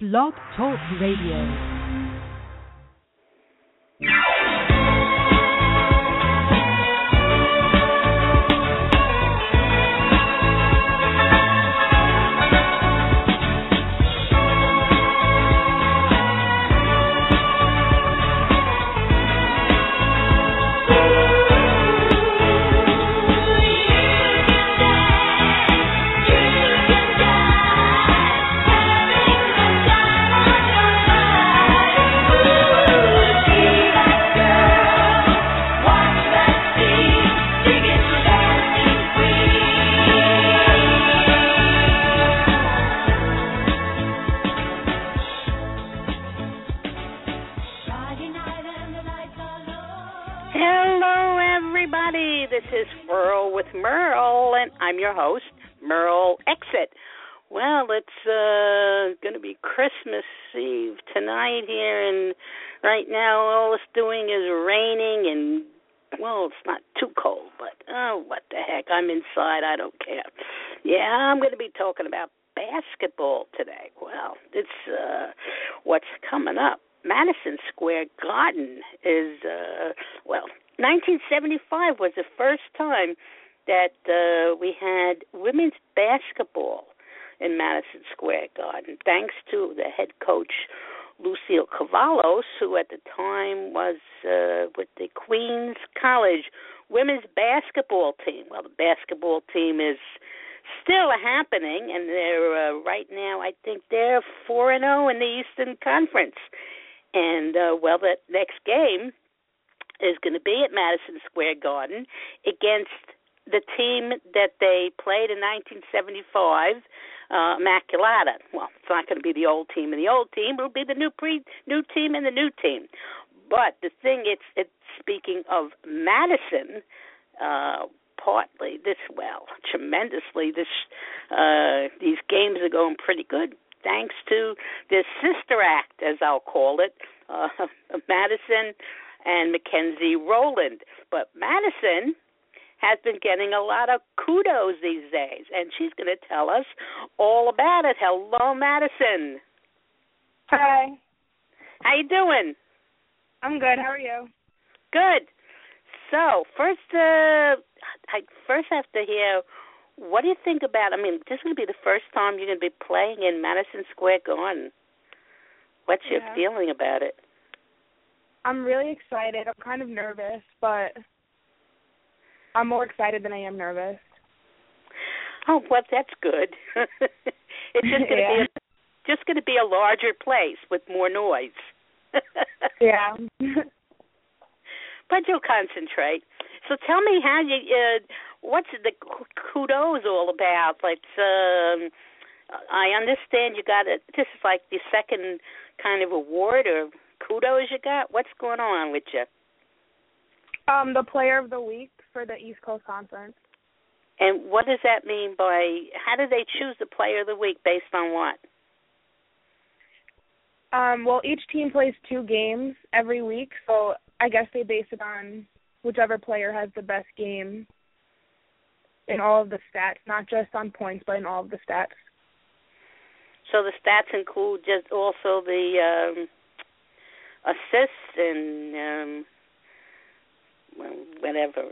Blog Talk Radio. I'm your host, Merle Exit. Well, it's going to be Christmas Eve tonight here, and right now all it's doing is raining, and, well, it's not too cold, but, oh, what the heck, I'm inside, I don't care. Yeah, I'm going to be talking about basketball today. Well, it's what's coming up. Madison Square Garden is, 1975 was the first time that we had women's basketball in Madison Square Garden, thanks to the head coach, Lucille Cavalos, who at the time was with the Queens College women's basketball team. Well, the basketball team is still happening, and they're right now, I think they're 4-0 in the Eastern Conference. And, the next game is going to be at Madison Square Garden against the team that they played in 1975, Immaculata. Well, it's not going to be the old team and the old team. It'll be the new team and the new team. But the thing, it's speaking of Madison, tremendously. These games are going pretty good, thanks to this sister act, as I'll call it, Madison and Mackenzie Rowland. But Madison has been getting a lot of kudos these days, and she's going to tell us all about it. Hello, Madison. Hi. How you doing? I'm good. How are you? Good. So, first I have to hear, what do you think about, this is going to be the first time you're going to be playing in Madison Square Garden. What's your feeling about it? I'm really excited. I'm kind of nervous, but I'm more excited than I am nervous. Oh, well, that's good. It's just going to be a larger place with more noise. Yeah. But you'll concentrate. So tell me how what's the kudos all about? I understand you got this is like the second kind of award or kudos you got. What's going on with you? The Player of the Week for the East Coast Conference. And what does that mean how do they choose the Player of the Week, based on what? Each team plays 2 games every week, so I guess they base it on whichever player has the best game in all of the stats, not just on points, but in all of the stats. So the stats include just also the assists and whatever.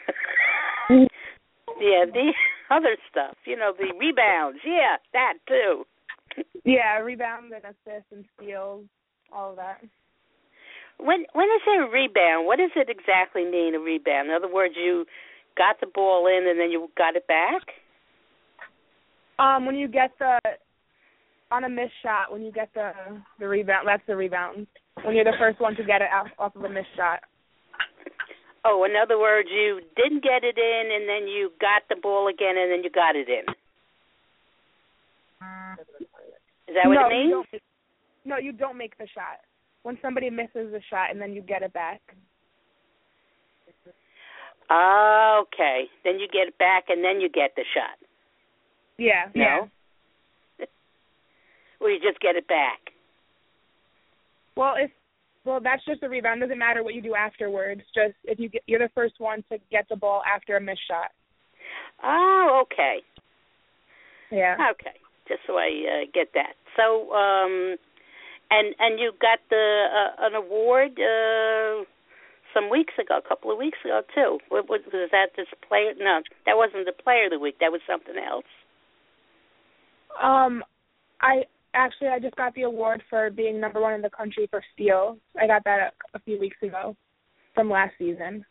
Yeah, the other stuff, the rebounds. Yeah, that too. Yeah, rebounds and assists and steals, all of that. When is a rebound? What does it exactly mean, a rebound? In other words, you got the ball in and then you got it back? When you get on a missed shot, when you get the rebound, that's the rebound. When you're the first one to get it off of a missed shot. Oh, in other words, you didn't get it in, and then you got the ball again, and then you got it in. Is that what it means? You don't make the shot. When somebody misses the shot, and then you get it back. Okay. Then you get it back, and then you get the shot. Yeah. No? Yeah. Or you just get it back? Well, that's just a rebound. It doesn't matter what you do afterwards. Just if you're the first one to get the ball after a missed shot. Oh, okay. Yeah. Okay. Just so I get that. So, and you got an award some weeks ago, a couple of weeks ago too. Was that this player? No, that wasn't the Player of the Week. That was something else. I just got the award for being number one in the country for steals. I got that a few weeks ago from last season.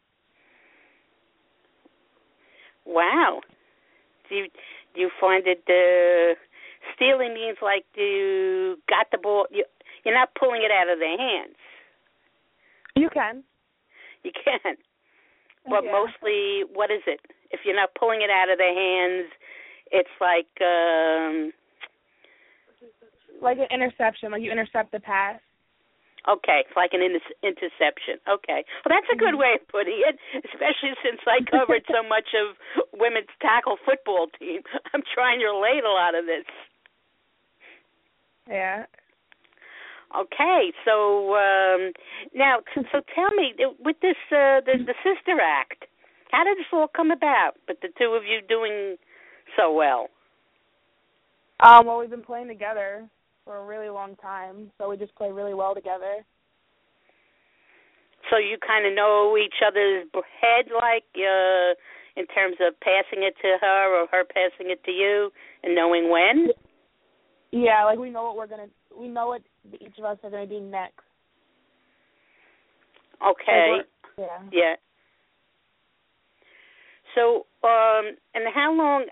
Wow. Do you find it stealing means like you got the ball? You're not pulling it out of their hands. You can. You can. But yeah. Mostly, what is it? If you're not pulling it out of their hands, it's like an interception, like you intercept the pass. Okay, it's like an interception. Okay. Well, that's a good way of putting it, especially since I covered so much of women's tackle football team. I'm trying to relate a lot of this. Yeah. Okay, so now, so tell me, with this, the Sister Act, how did this all come about, with the two of you doing so well? Well, we've been playing together for a really long time, so we just play really well together. So you kind of know each other's head, like, in terms of passing it to her or her passing it to you and knowing when? Yeah, like we know what each of us are going to do next. Okay. Like yeah. So, and how long,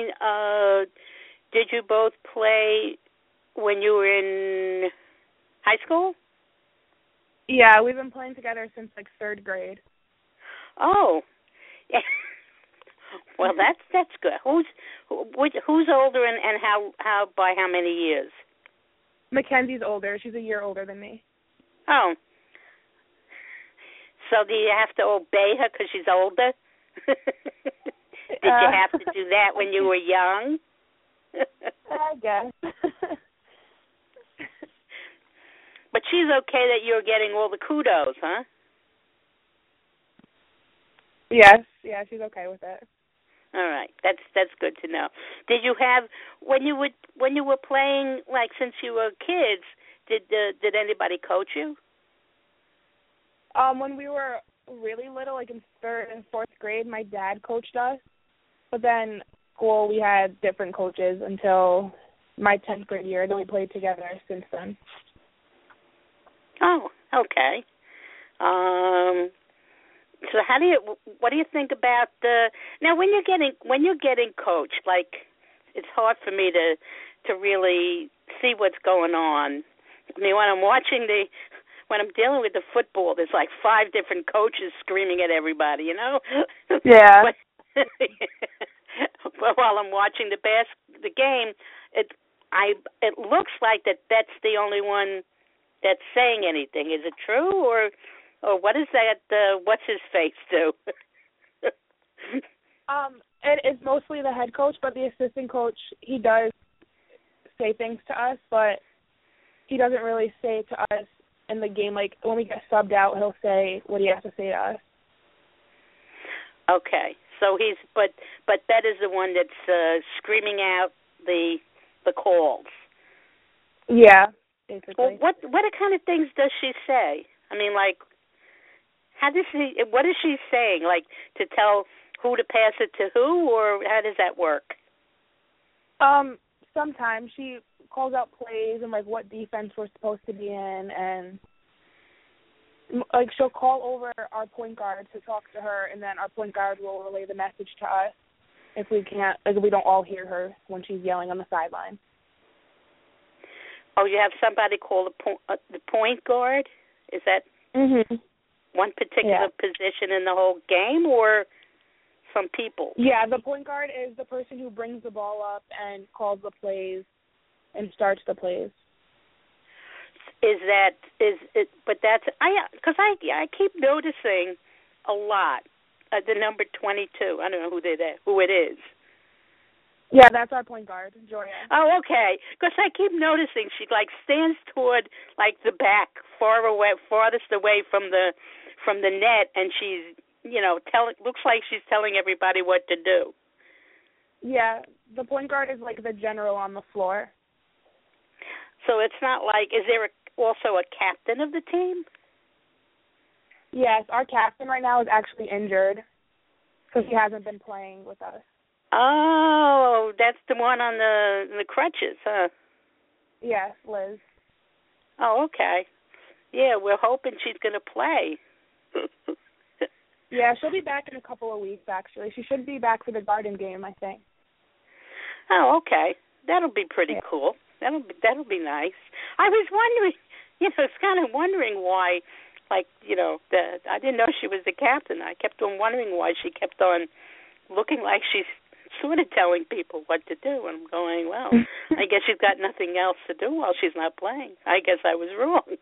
did you both play when you were in high school? Yeah, we've been playing together since like third grade. Oh, yeah. Well, that's good. Who's older and how by how many years? Mackenzie's older. She's a year older than me. Oh. So do you have to obey her because she's older? Did you have to do that when you were young? I guess. But she's okay that you're getting all the kudos, huh? Yes, yeah, she's okay with it. All right, that's good to know. Did you have when you were playing, like since you were kids? Did anybody coach you? When we were really little, like in third and fourth grade, my dad coached us. But then school, we had different coaches until my 10th grade year. Then we played together since then. Oh, okay. So what do you think about now when you're getting coached? Like, it's hard for me to really see what's going on. I mean, when I'm dealing with the football, there's like 5 different coaches screaming at everybody, you know? Yeah. But while I'm watching the game, it looks like that's the only one that's saying anything. Is it true, or what is that? What's his face do? It is mostly the head coach, but the assistant coach, he does say things to us, but he doesn't really say to us in the game. Like when we get subbed out, he'll say what he has to say to us. Okay, so but that is the one that's screaming out the calls. Yeah, basically. Well, what kind of things does she say? I mean, like, what is she saying? Like, to tell who to pass it to who, or how does that work? Sometimes she calls out plays and like what defense we're supposed to be in, and like she'll call over our point guard to talk to her, and then our point guard will relay the message to us if we don't all hear her when she's yelling on the sideline. Oh, you have somebody call the point guard? Is that one particular position in the whole game, or some people? Yeah, the point guard is the person who brings the ball up and calls the plays and starts the plays. Because I keep noticing a lot the number 22. I don't know who it is. Yeah, that's our point guard, Joya. Oh, okay. Because I keep noticing she stands toward the back, farthest away from the net, and she's looks like she's telling everybody what to do. Yeah, the point guard is like the general on the floor. So it's not like, is there also a captain of the team? Yes, our captain right now is actually injured, so he hasn't been playing with us. Oh, that's the one on the crutches, huh? Yes, Liz. Oh, okay. Yeah, we're hoping she's going to play. Yeah, she'll be back in a couple of weeks, actually. She should be back for the Garden game, I think. Oh, okay. That'll be pretty cool. That'll be nice. I was wondering, I was kind of wondering why, like, I didn't know she was the captain. I kept on wondering why she kept on looking like she's sort of telling people what to do. And I'm going, well, I guess she's got nothing else to do while she's not playing. I guess I was wrong.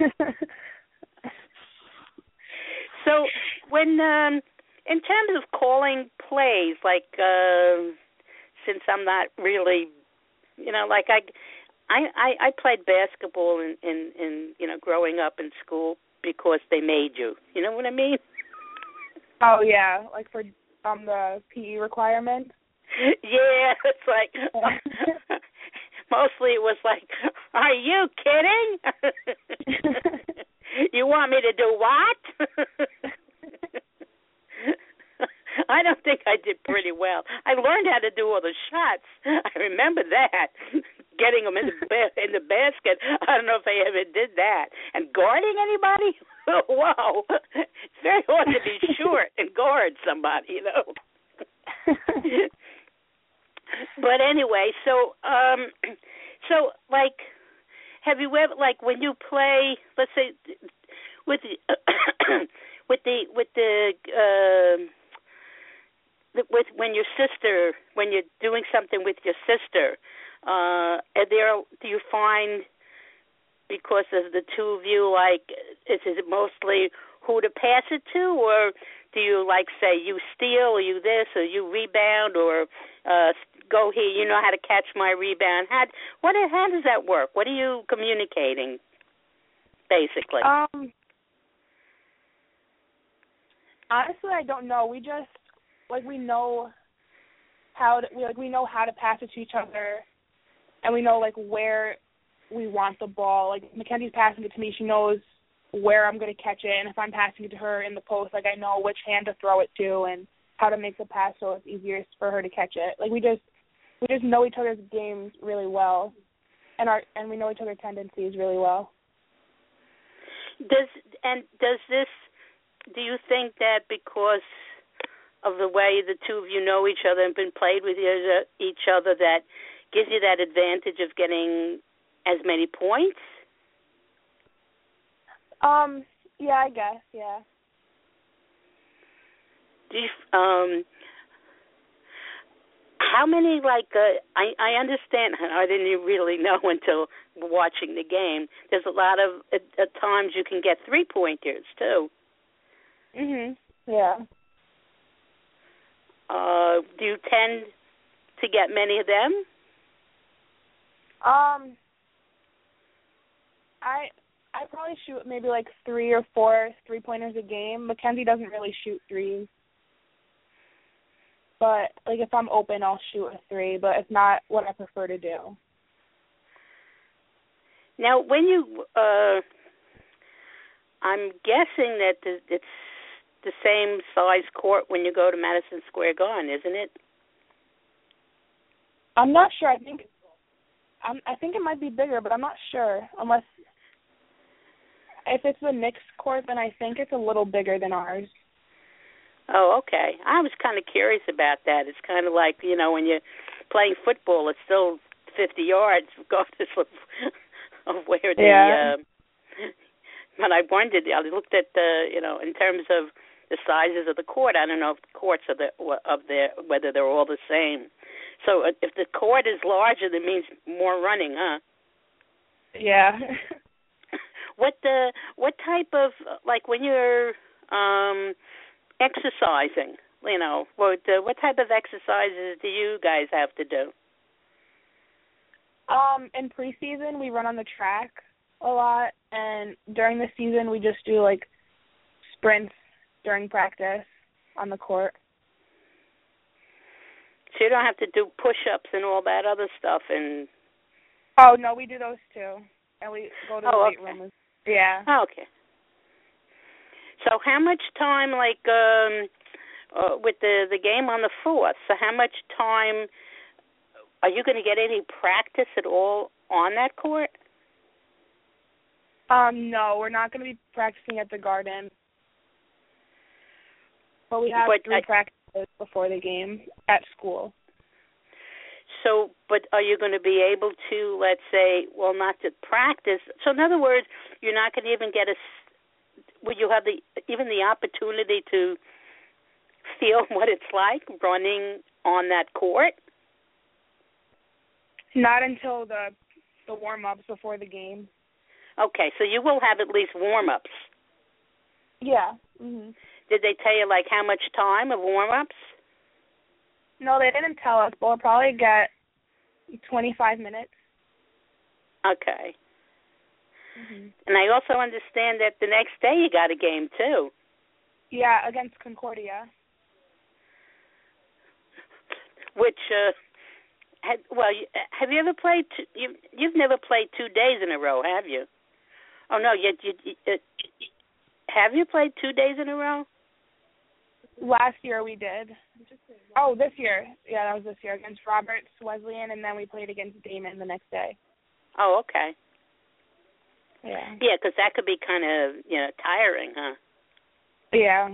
So when, in terms of calling plays, like, since I'm not really, like I played basketball in growing up in school because they made you. You know what I mean? Oh yeah, like for the PE requirement. Yeah, it's like mostly it was like, are you kidding? You want me to do what? I don't think I did pretty well. I learned how to do all the shots. I remember that, getting them in the basket. I don't know if I ever did that. And guarding anybody? Whoa. It's very hard to be short and guard somebody, But anyway, so like, have you ever, like, when you play, let's say, with when your sister, when you're doing something with your sister, do you find, because of the two of you, like, is it mostly who to pass it to, or do you, like, say, you steal, or you this, or you rebound, or go here, you know how to catch my rebound? How does that work? What are you communicating, basically? Honestly, I don't know. We just, like, we know how to pass it to each other, and we know, like, where we want the ball. Like, Mackenzie's passing it to me, she knows where I'm going to catch it, and if I'm passing it to her in the post, like, I know which hand to throw it to and how to make the pass so it's easier for her to catch it. Like, we just know each other's games really well, and we know each other's tendencies really well. Do you think that because of the way the two of you know each other and been played with each other, that gives you that advantage of getting as many points? Yeah, I guess, yeah. Do you, how many, like, I understand, I didn't really know until watching the game, there's a lot of, at times you can get 3-pointers, too. Yeah. Do you tend to get many of them? I probably shoot maybe like 3 or 4 3-pointers a game. Mackenzie doesn't really shoot threes. But, like, if I'm open, I'll shoot a 3, but it's not what I prefer to do. Now, when you, I'm guessing that it's the same size court when you go to Madison Square Garden, isn't it? I'm not sure. I think it might be bigger, but I'm not sure. Unless if it's the Knicks court, then I think it's a little bigger than ours. Oh, okay. I was kind of curious about that. It's kind of like, when you're playing football, it's still 50 yards, regardless of where the. But I wondered. I looked at the, in terms of the sizes of the court. I don't know if the courts whether they're all the same. So if the court is larger, that means more running, huh? Yeah. What type of, like, when you're exercising, what type of exercises do you guys have to do? In preseason, we run on the track a lot, and during the season, we just do, like, sprints during practice on the court. So you don't have to do push-ups and all that other stuff, and Oh, no, we do those too. And we go to the weight okay. room. Yeah. Oh, okay. So how much time, like, with the game on the 4th, so how much time, are you going to get any practice at all on that court? No, we're not going to be practicing at the Garden. But we have 3 practices before the game at school. So, but are you going to be able to, let's say, well, not to practice? So, in other words, you're not going to even get would you have even the opportunity to feel what it's like running on that court? Not until the warm-ups before the game. Okay, so you will have at least warm-ups. Yeah. Mhm. Did they tell you, like, how much time of warm-ups? No, they didn't tell us, but we'll probably get 25 minutes. Okay. Mhm. And I also understand that the next day you got a game, too. Yeah, against Concordia. Which, have you ever played, you've never played 2 days in a row, have you? Oh, no, have you played 2 days in a row? Last year we did. Oh, this year. Yeah, that was this year against Roberts Wesleyan, and then we played against Damon the next day. Oh, okay. Yeah. Yeah, because that could be kind of, tiring, huh? Yeah.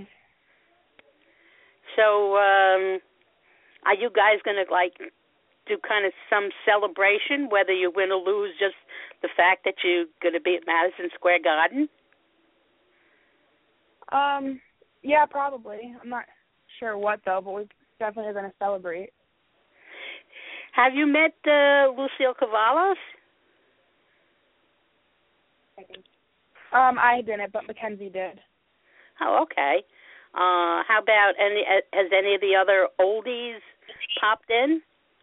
So, are you guys going to, like, do kind of some celebration, whether you win or lose, just the fact that you're going to be at Madison Square Garden? Yeah, probably. I'm not sure what, though, but we're definitely going to celebrate. Have you met Lucille Cavalos? I didn't, but Mackenzie did. Oh, okay. How about has any of the other oldies popped in?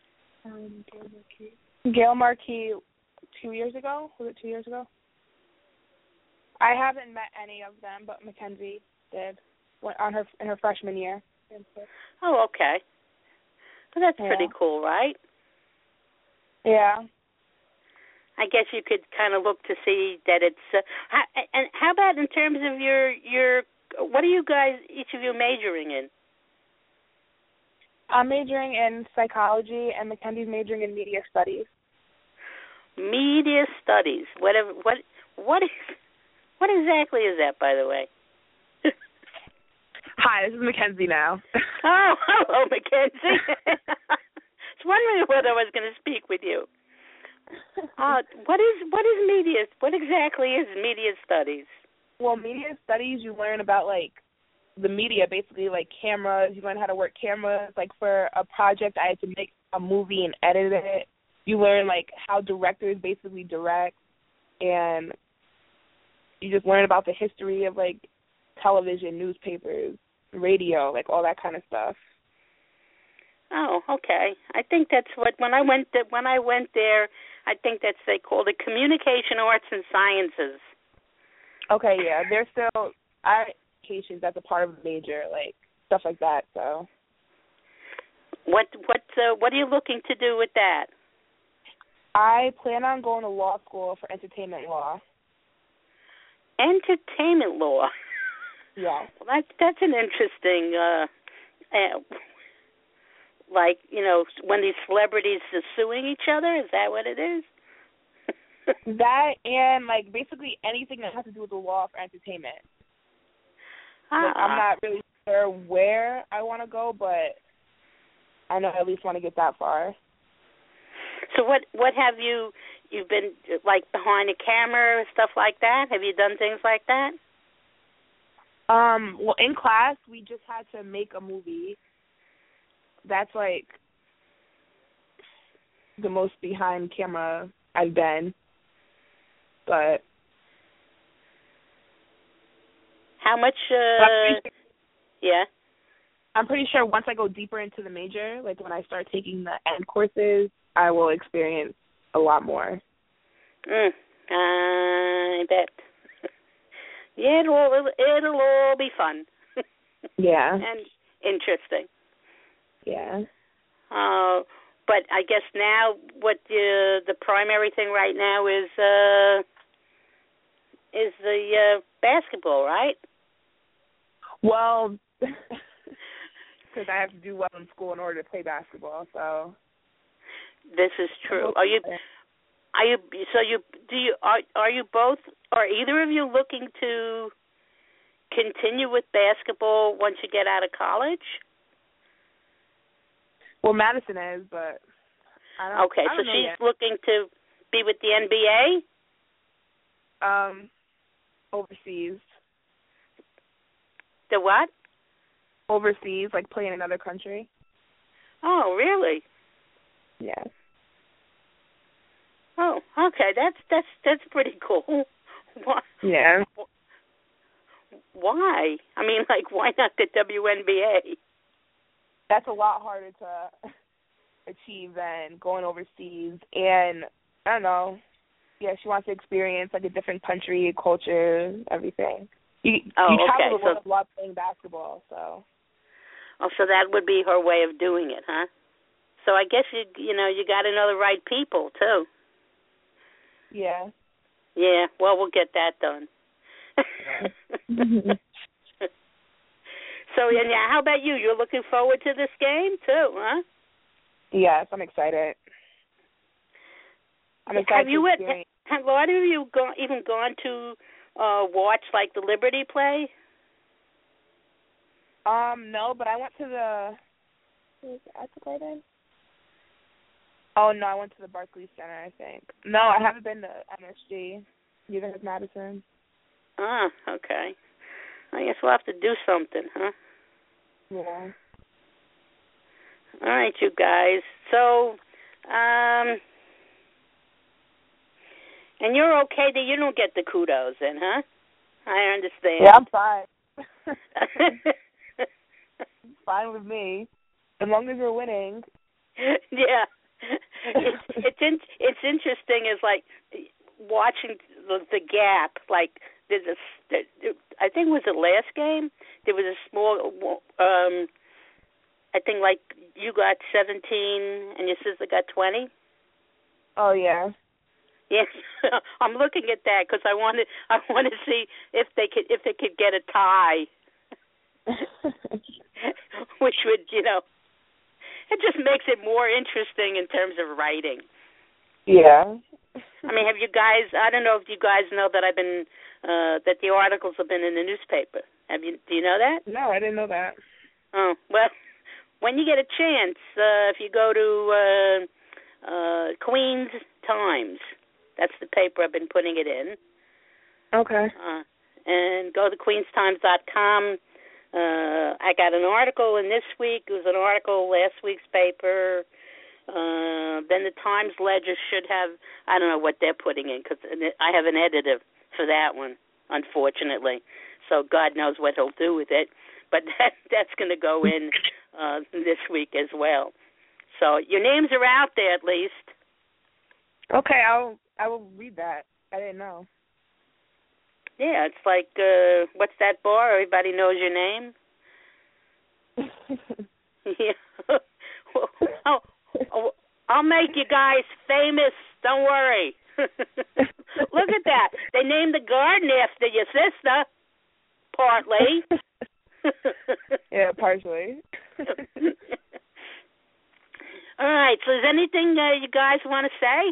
Gail Marquis 2 years ago? Was it 2 years ago? I haven't met any of them, but Mackenzie did in her freshman year. Oh, okay. Well, that's pretty cool, right? Yeah. I guess you could kind of look to see that it's. And how about in terms of your? What are you guys, each of you, majoring in? I'm majoring in psychology, and Mackenzie's majoring in media studies. Media studies. What exactly is that, by the way? Hi, this is Mackenzie now. Oh, hello, Mackenzie. I was wondering whether I was going to speak with you. What is media? What exactly is media studies? Well, media studies, you learn about, like, the media, basically, like cameras. You learn how to work cameras. Like, for a project, I had to make a movie and edit it. You learn, like, how directors basically direct, and you just learn about the history of, like, television, newspapers, radio, like, all that kind of stuff. Oh, okay. I think that's what when I went there, I think they called it Communication Arts and Sciences. Okay, yeah, there's still applications that's a part of the major, like stuff like that. So, what are you looking to do with that? I plan on going to law school for entertainment law. Entertainment law. Yeah. Well, that's an interesting. Like, when these celebrities are suing each other, is that what it is? That and, like, basically anything that has to do with the law for entertainment. Like, I'm not really sure where I want to go, but I know I at least want to get that far. So what have you've been, like, behind a camera, stuff like that? Have you done things like that? Well, in class, we just had to make a movie. That's, like, the most behind camera I've been. But how much, yeah? I'm pretty sure once I go deeper into the major, like when I start taking the end courses, I will experience a lot more. I bet. Yeah, it'll all be fun. Yeah. And interesting. Yeah. But I guess now what the primary thing right now is the basketball, right? Well, because I have to do well in school in order to play basketball. So this is true. Are you both? Are either of you looking to continue with basketball once you get out of college? Well, Madison is, but I don't. Okay, I don't so know she's yet. looking to be with the NBA. Overseas. The what? Overseas, like play in another country. Oh, really? Yes. Oh, okay. That's pretty cool. Why? Yeah. Why? I mean, like, why not the WNBA? That's a lot harder to achieve than going overseas. And I don't know. Yeah, she wants to experience like a different country, culture, everything. You travel the world a lot playing basketball, so. Oh, so that would be her way of doing it, huh? So I guess you got to know the right people too. Yeah. Yeah. Well, we'll get that done. So, and how about you? You're looking forward to this game too, huh? Yes, I'm excited. Have a lot of you even gone to watch like the Liberty play? No, but I went to was it at the Garden? Oh no, I went to the Barclays Center, I think. No, I haven't been to MSG. Neither has Madison. Ah, okay. I guess we'll have to do something, huh? Yeah. All right, you guys. So, and you're okay that you don't get the kudos then, huh? I understand. Yeah, I'm fine. Fine with me, as long as you're winning. Yeah. It's interesting is like watching the gap. Like there's I think it was the last game. There was a small. I think like you got 17 and your sister got 20. Oh yeah. Yes, I'm looking at that because I want to see if they could get a tie, which would it just makes it more interesting in terms of writing. Yeah. I mean, have you guys? I don't know if you guys know that I've been that the articles have been in the newspaper. Do you know that? No, I didn't know that. Oh well, when you get a chance, if you go to Queens Times, that's the paper I've been putting it in. Okay. And go to queenstimes.com. I got an article in this week. It was an article last week's paper. Then the Times Ledger should have, I don't know what they're putting in because I have an editor for that one, unfortunately. So God knows what he'll do with it. But that's going to go in this week as well. So your names are out there at least. Okay, I will read that. I didn't know. Yeah, it's like, what's that bar? Everybody knows your name. Yeah. I'll make you guys famous. Don't worry. Look at that. They named the garden after your sister, partly. Yeah, partially. All right. So is anything you guys want to say?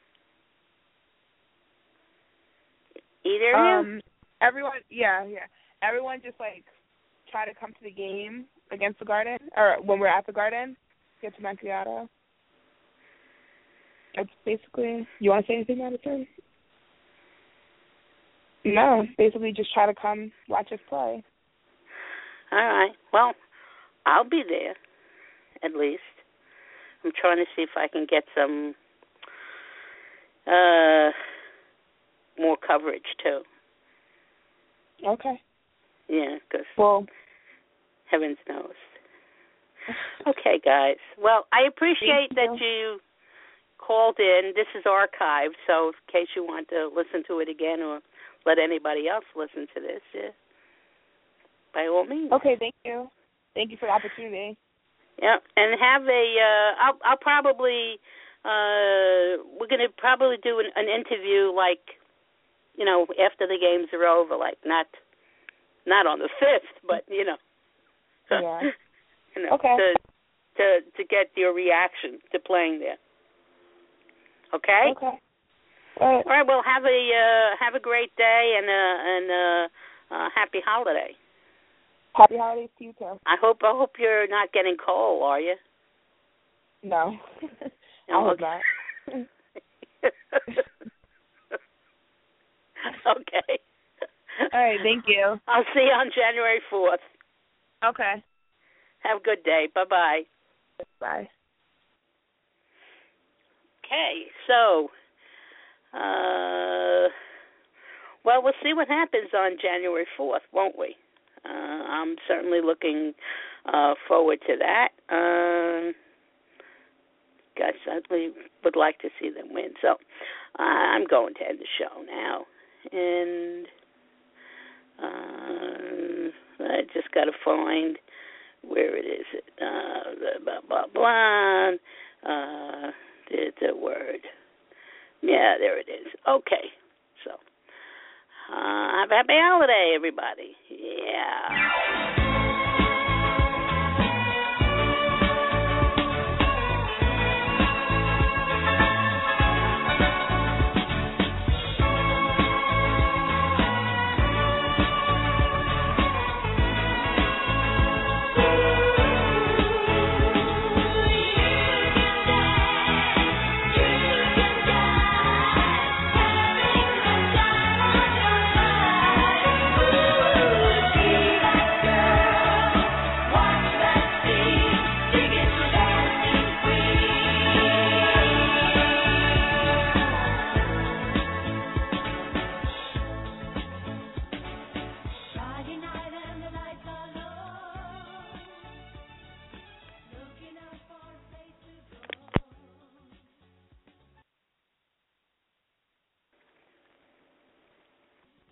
Either of you? Everyone, yeah. Everyone just, try to come to the game against the Garden, or when we're at the Garden, get to Montreal. That's basically, you want to say anything, Madison? No, basically just try to come watch us play. All right. Well, I'll be there, at least. I'm trying to see if I can get some more coverage, too. Okay. Yeah, because heavens knows. Okay, guys. Well, I appreciate that you called in. This is archived, so in case you want to listen to it again or let anybody else listen to this, by all means. Okay, thank you. Thank you for the opportunity. Yeah, and have I'll probably we're going to probably do an interview like, after the games are over, like not on the 5th, but Yeah. okay. to get your reaction to playing there. Okay. Okay. All right. Well, have a great day and a happy holiday. Happy holidays to you too. I hope you're not getting cold, are you? No. I hope not. Okay. All right. Thank you. I'll see you on January 4th. Okay. Have a good day. Bye-bye. Bye. Okay. So, well, we'll see what happens on January 4th, won't we? I'm certainly looking forward to that. I certainly would like to see them win. So I'm going to end the show now. And I just got to find where it is. Blah, blah, blah. The word. Yeah, there it is. Okay. So have a happy holiday, everybody. Yeah.